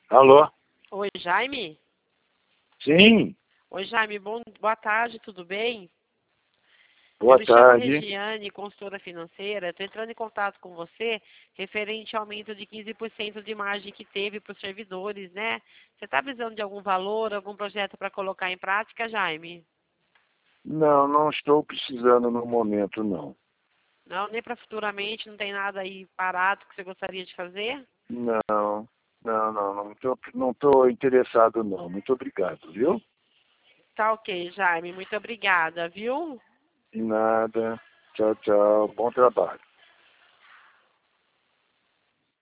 Alô? Oi, Jaime? Sim, Oi, Jaime, boa tarde, tudo bem? boa Eu me chamo tarde. Regiane, consultora financeira. Estou entrando em contato com você referente ao aumento de 15% de margem que teve para os servidores, né? Você está precisando de algum valor, algum projeto para colocar em prática, Jaime? Não, não estou precisando no momento, não. Não, nem para futuramente, não tem nada aí parado que você gostaria de fazer? Não estou interessado, não. Muito obrigado, viu? Tá ok, Jaime, muito obrigada, viu? De nada. Tchau, tchau. Bom trabalho.